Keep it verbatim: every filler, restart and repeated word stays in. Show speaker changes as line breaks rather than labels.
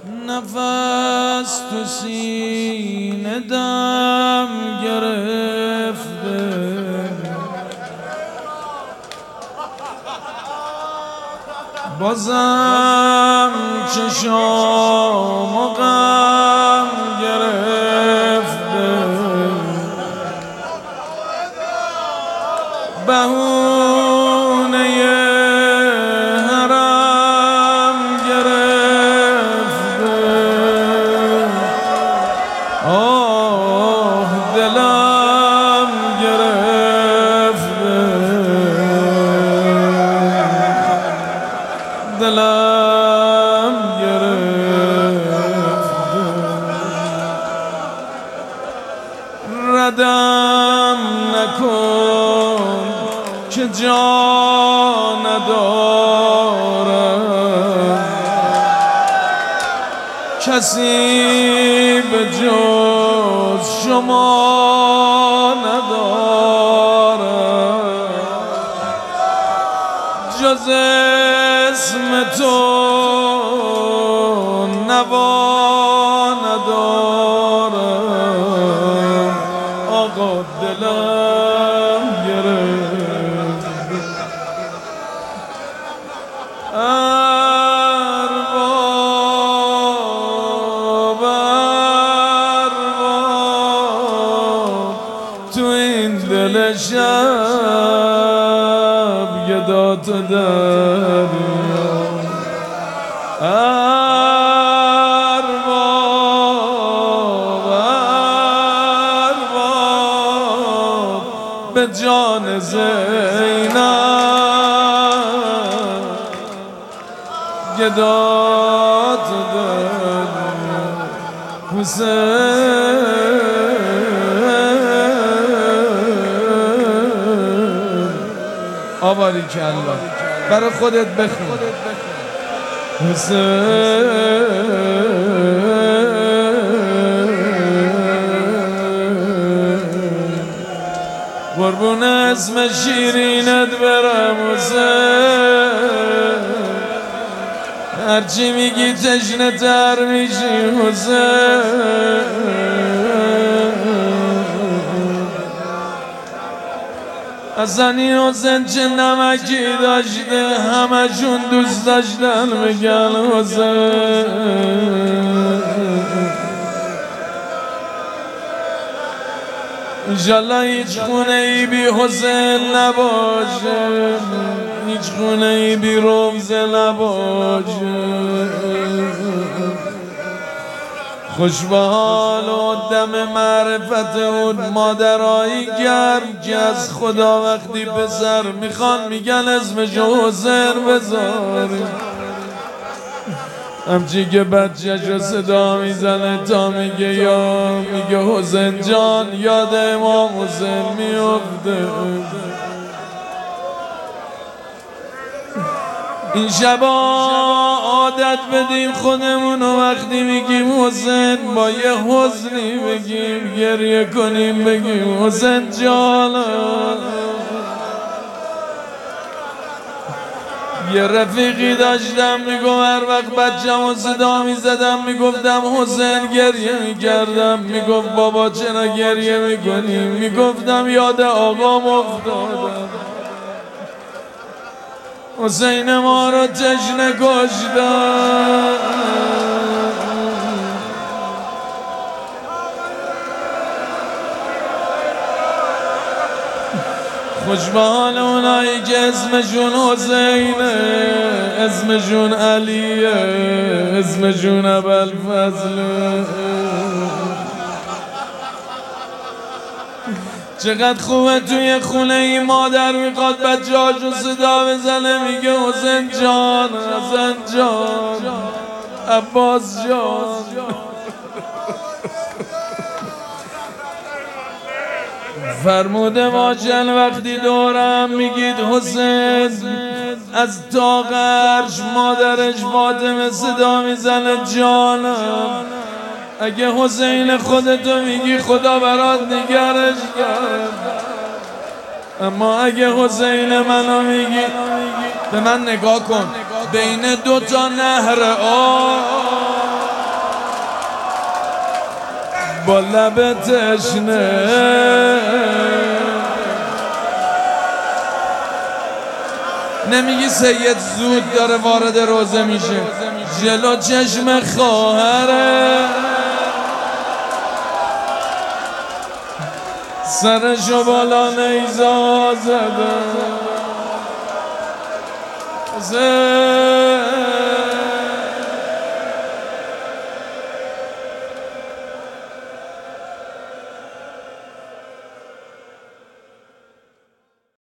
نفس تو سینه دم گرفته، بازم چشام و غم گرفته، بهونه حرم گرفته. آه دلم گرفته، دلم گرفته، ردم نکن که جا ندارم، کسی به جز شما ندارم، جز اسم تو نوا ندارم. آقا دلم گرفت، ارباب ارباب تو این دل شب گدا تو دریا، ارباب ارباب به جان زینب گدا تو دریا. حسین آباری کلا برای خودت بخون. حسین قربون اسم شیرینت برم حسین، هرچی میگی تشنه تر میشی حسین. حسنی حسین چه نمکی داشته، همشون دوست داشتن میگن حسین. انشالله هیچ خونه ای بی حسین نباشه، هیچ خونه ای بی روزه نباشه. خوش به حال و دم معرفت اون مادرایی گرم که از خدا وقتی پسر میخوان میگن اسمشو حسین بذاری. همچی که بچه‌شو صدا میزنه تا میگه یا میگه حسین جان، یاد امام حسین میفته. این شبا عادت بدیم خودمونو وقتی میگیم حسین با یه حزنی بگیم، گریه کنیم بگیم حسین جان. یه رفیقی داشتم میگم هر وقت بچه‌مو صدا میزدم میگفتم حسین، گریه میکردم. میگفت بابا چرا گریه میکنی؟ میگفتم یاد آقام افتادم. حسین ما رو تشنه کشتن، خوش به حال اونایی که اسمشون حسینه، اسمشون علیه، اسمشون ابوالفضله. چقدر خوبه توی خونه این مادر میخواد بچه هاشو صدا بزنه میگه حسین جان، حسین جان، عباس جان. فرموده واجل وقتی دورم میگید حسین، از تا عرش مادرش فاطمه صدا میزنه جانم. اگه حسین خودتو میگی خدا برات نگرش کرد، اما اگه حسین منو میگی، به من نگاه کن، بین دو تا نهر آب با لب تشنه نمیگی سید زود داره وارد روزه میشه جلو چشم خواهره سرشو بالا نیزا زده